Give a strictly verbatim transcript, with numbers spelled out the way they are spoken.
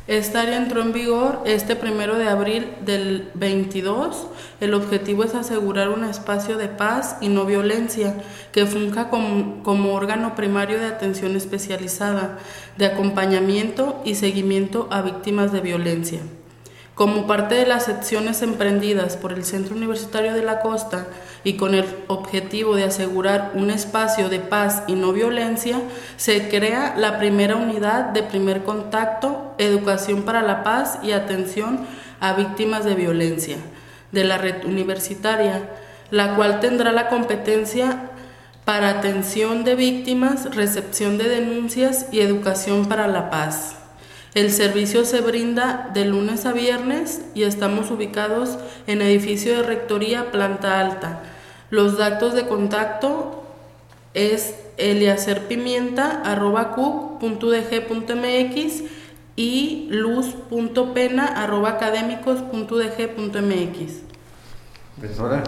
Esta área entró en vigor este primero de abril del veintidós. El objetivo es asegurar un espacio de paz y no violencia que funja como, como órgano primario de atención especializada, de acompañamiento y seguimiento a víctimas de violencia. Como parte de las acciones emprendidas por el Centro Universitario de la Costa y con el objetivo de asegurar un espacio de paz y no violencia, se crea la primera unidad de primer contacto, educación para la paz y atención a víctimas de violencia de la red universitaria, la cual tendrá la competencia para atención de víctimas, recepción de denuncias y educación para la paz. El servicio se brinda de lunes a viernes y estamos ubicados en edificio de rectoría, planta alta. Los datos de contacto es eliacerpimienta arroba cuc punto u d g punto m x y luz punto pena arroba académicos punto u d g punto m x.